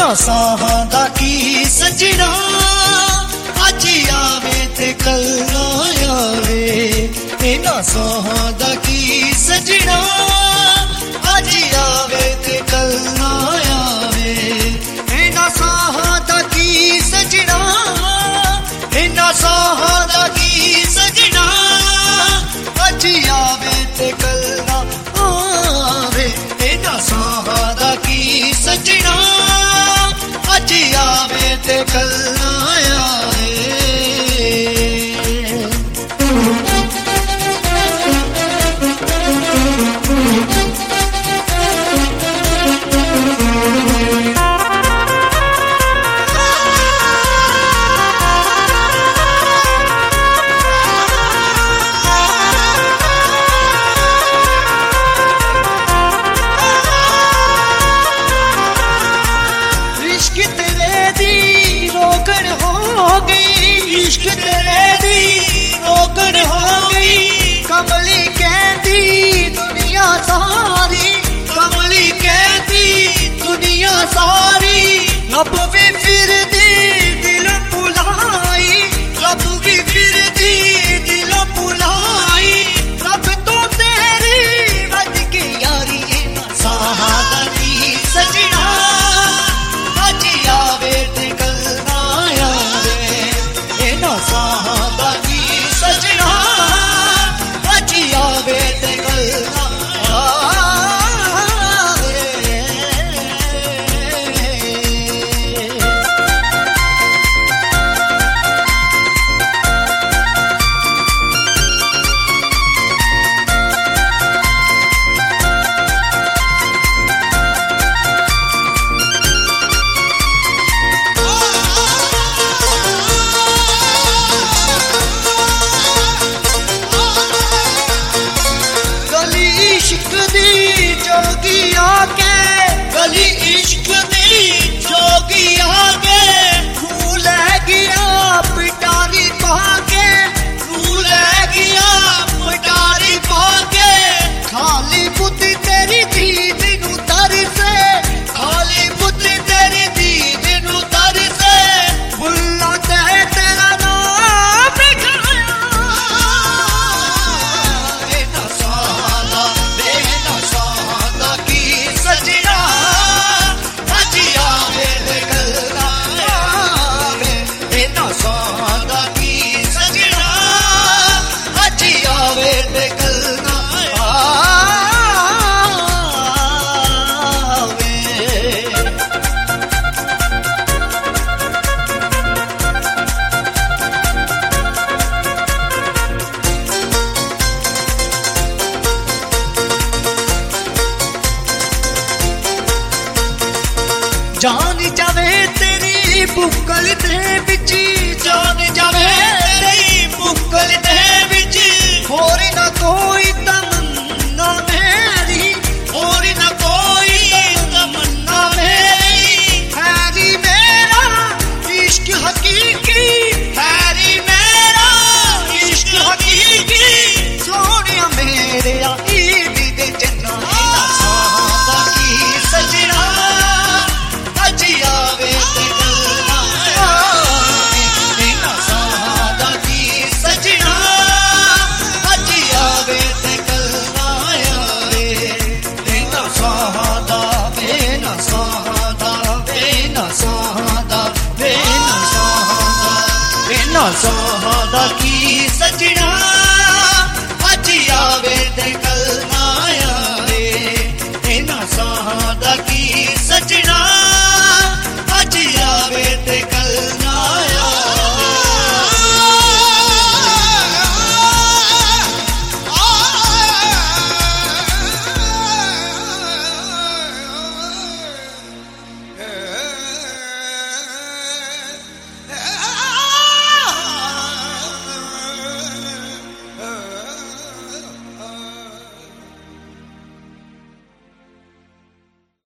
इना साहां दा की सजना अज आवे ते कल ना आवे इना साहां दा की सजना अज आवे ते कल ना आवे इना साहां दा की सजना इना साहां दा की सजना अज आवे ते कल ना आवे इना साहां दा की सजना अज आवे ते कल ना आवे इश्क तेरे दी रोकड़ हो गई कमली कहती दुनिया सारी कमली कहती दुनिया सारी रब भी फिर दी दिल बुलाई रब भी फिर दी दिल बुलाई रब तो तेरी वज के यारी साहां दा की सजना अज आवे ते कल ना आवे साहां दा की सजना अज आवे ते कल ना आवे इश्क दी जोगी आके गली इश्क दी जोगी आके फूल गया पिटारी पाके फूल गया पिटारी पाके खाली बुद्धि तेरी दीद नू दर से खाली बुद्धि तेरी दीद नू दर से बुल्ला ते तेरा नाम लिखाया इना साला बेना सादा की सजना अज आवे ते कल ना आवे इना सादा की सजना अज आवे ते कल ना आवे जान जावे तेरी बुक्कल दे विच जान जावे तेरी बुक्कल दे विच होर ना कोई तमन्ना मेरी होर ना कोई तमन्ना मेरी हैरी मेरा इश्क हकीकी हैरी मेरा इश्क हकीकी सोनिया मेरे ईद दे जन्ना साहां दा की सजना अज आवे ते कल ना आवे इना साहां दा की सजना अज आवे ते कल ना आवे इना साहां दा बेना साहां दा बेना साहां दा बेना साहां दा बेना साहां दा की सजना